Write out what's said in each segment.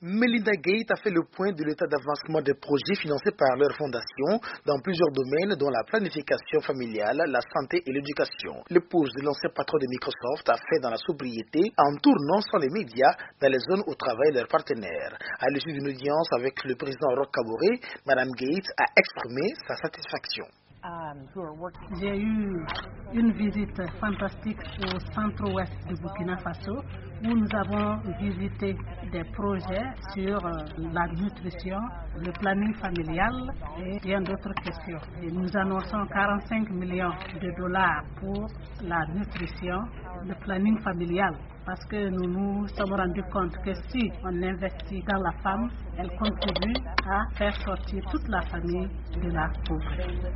Melinda Gates a fait le point de l'état d'avancement des projets financés par leur fondation dans plusieurs domaines dont la planification familiale, la santé et l'éducation. L'épouse de l'ancien patron de Microsoft a fait dans la sobriété en tournant sans les médias dans les zones où travaillent leurs partenaires. À l'issue d'une audience avec le président Roch Kaboré, Mme Gates a exprimé sa satisfaction. J'ai eu une visite fantastique au centre-ouest du Burkina Faso où nous avons visité des projets sur la nutrition, le planning familial et bien d'autres questions. Et nous annonçons 45 millions de dollars pour la nutrition, le planning familial. Parce que nous nous sommes rendus compte que si on investit dans la femme, elle contribue à faire sortir toute la famille de la pauvreté.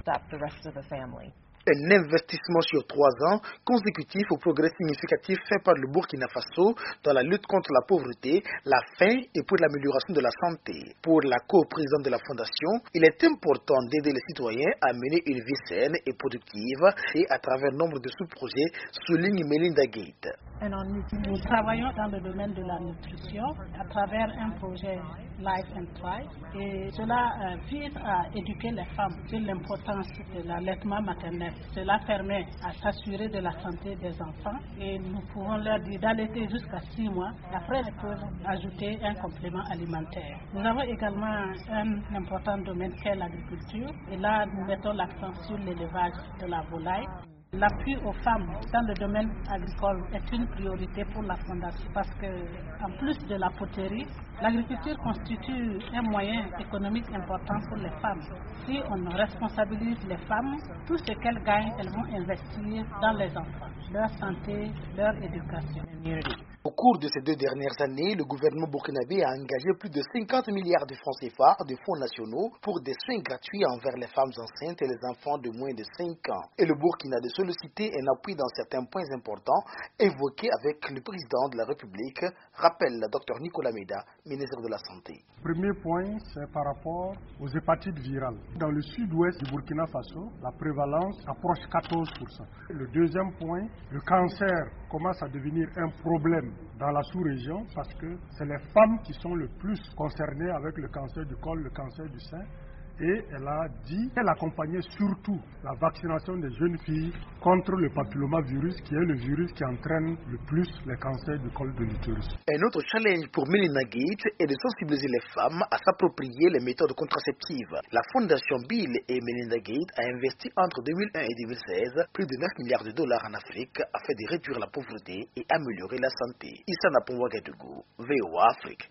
Un investissement sur 3 ans consécutif au progrès significatif fait par le Burkina Faso dans la lutte contre la pauvreté, la faim et pour l'amélioration de la santé. Pour la coprésidente de la Fondation, il est important d'aider les citoyens à mener une vie saine et productive et à travers nombre de sous-projets, souligne Melinda Gates. Nous travaillons dans le domaine de la nutrition à travers un projet Life and Thrive et cela vise à éduquer les femmes sur l'importance de l'allaitement maternel. Cela permet à s'assurer de la santé des enfants et nous pouvons leur dire d'allaiter jusqu'à 6 mois. Après, elles peuvent ajouter un complément alimentaire. Nous avons également un important domaine qu'est l'agriculture et là nous mettons l'accent sur l'élevage de la volaille. L'appui aux femmes dans le domaine agricole est une priorité pour la Fondation parce que, en plus de la poterie, l'agriculture constitue un moyen économique important pour les femmes. Si on responsabilise les femmes, tout ce qu'elles gagnent, elles vont investir dans les enfants, leur santé, leur éducation. Au cours de ces 2 dernières années, le gouvernement burkinabé a engagé plus de 50 milliards de francs CFA de fonds nationaux pour des soins gratuits envers les femmes enceintes et les enfants de moins de 5 ans. Et le Burkina de solliciter un appui dans certains points importants évoqués avec le président de la République, rappelle le Dr Nicolas Meda, ministre de la Santé. Premier point, c'est par rapport aux hépatites virales. Dans le sud-ouest du Burkina Faso, la prévalence approche 14%. Le deuxième point, le cancer commence à devenir un problème dans la sous-région parce que c'est les femmes qui sont le plus concernées avec le cancer du col, le cancer du sein. Et elle a dit qu'elle accompagnait surtout la vaccination des jeunes filles contre le papillomavirus, qui est le virus qui entraîne le plus les cancers du col de l'utérus. Un autre challenge pour Melinda Gates est de sensibiliser les femmes à s'approprier les méthodes contraceptives. La Fondation Bill et Melinda Gates a investi entre 2001 et 2016 plus de 9 milliards de dollars en Afrique afin de réduire la pauvreté et améliorer la santé. Issa Napongwa Gadougou, VOA Afrique.